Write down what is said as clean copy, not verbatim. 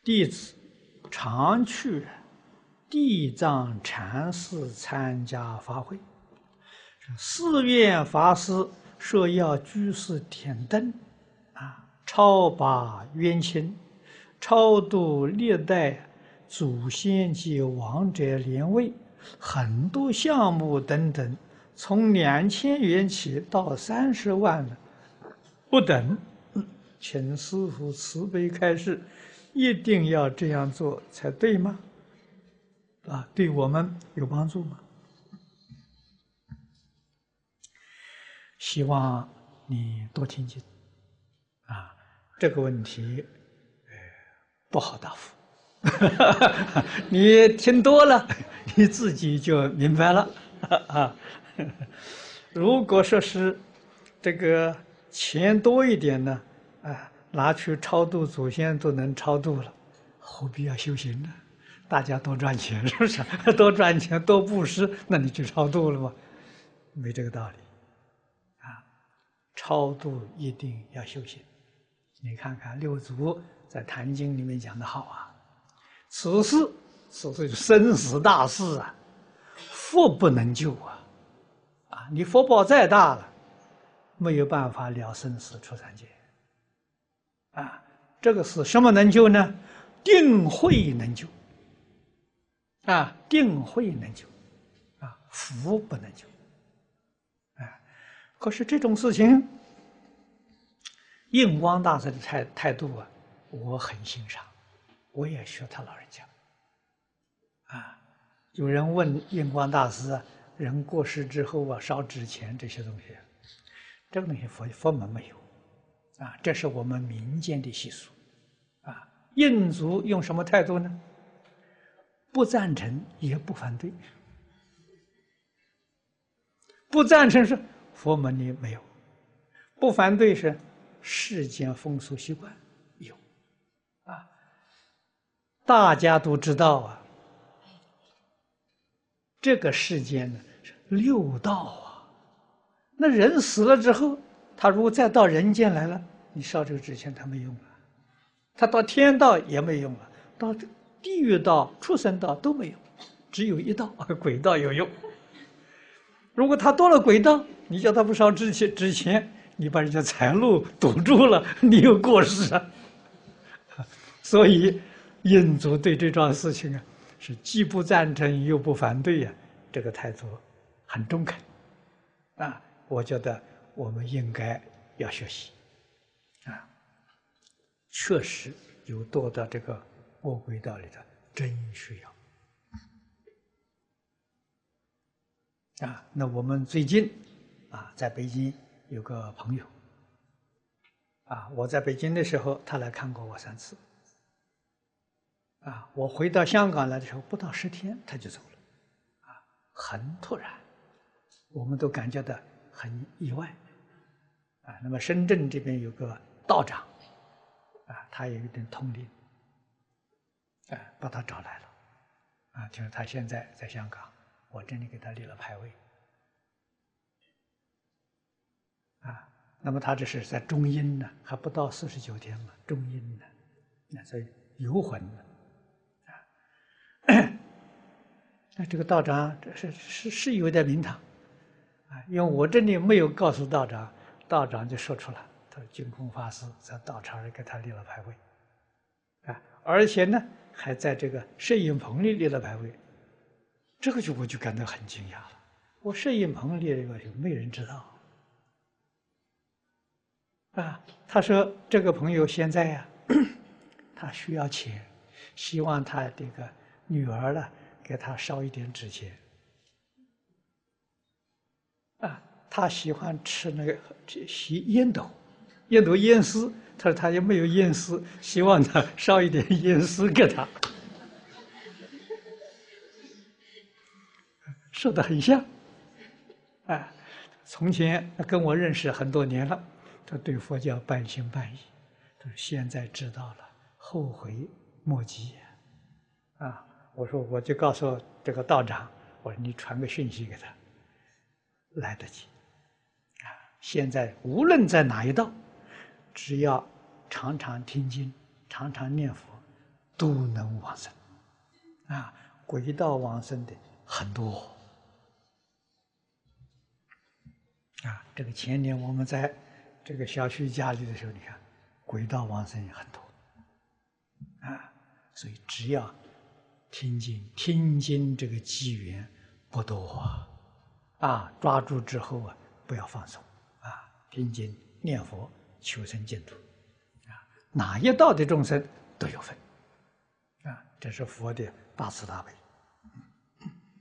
弟子常去地藏禅寺参加法会，寺院法师说要居士点灯，超拔冤亲，超度历代祖先及亡者莲位，很多项目等等，从2000元起到30万不等。请师父慈悲开示，一定要这样做才对吗？对我们有帮助吗？希望你多听经这个问题不好答复你听多了你自己就明白了如果说是这个钱多一点呢拿去超度祖先都能超度了，何必要修行呢？大家多赚钱，是不是？多赚钱多布施，那你去超度了吗？没这个道理超度一定要修行。你看看六祖在《坛经》里面讲的好此事是生死大事佛不能救你佛报再大了，没有办法了生死出三界这个是什么能救呢？定慧能救定慧能救福不能救可是这种事情，印光大师的态度我很欣赏，我也学他老人家有人问印光大师人过世之后烧纸钱这些东西，这个东西佛门没有这是我们民间的习俗印族用什么态度呢？不赞成也不反对。不赞成是佛门里没有，不反对是世间风俗习惯有大家都知道这个世间呢是六道那人死了之后，他如果再到人间来了，你烧这个纸钱他没用了，他到天道也没用了，到地狱道、畜生道都没用，只有一道鬼道有用。如果他到了鬼道，你叫他不烧纸钱，你把人家财路堵住了，你有过失所以印族对这桩事情是既不赞成又不反对这个态度很中肯我觉得我们应该要学习确实有堕到这个恶鬼道里的真需要那我们最近在北京有个朋友我在北京的时候他来看过我3次我回到香港来的时候不到10天他就走了很突然，我们都感觉到很意外那么深圳这边有个道长他有一点通灵把他找来了就是他现在在香港，我这里给他立了牌位那么他这是在中阴呢，还不到49天嘛，中阴呢所以游魂呢那这个道长是有点名堂因为我这里没有告诉道长，道长就说出来，他说净空法师在道场里给他立了牌位而且呢还在这个摄影棚里立了牌位，这个我就感到很惊讶了。我摄影棚立这个就没人知道他说这个朋友现在他需要钱，希望他这个女儿呢给他烧一点纸钱他喜欢吃那个烟斗烟丝，他说他也没有烟丝，希望他烧一点烟丝给他说得很像从前跟我认识很多年了，他对佛教半信半疑，他说现在知道了，后悔莫及我说我就告诉这个道长，我说你传个讯息给他，来得及现在无论在哪一道，只要常常听经，常常念佛， 都能往生。啊，轨道往生的很多。啊，这个前年我们在这个小区家里的时候，你看，轨道往生也很多。啊，所以只要听经这个机缘不多啊，抓住之后啊，不要放松啊，听经念佛求生净土啊，哪一道的众生都有份啊，这是佛的大慈大悲。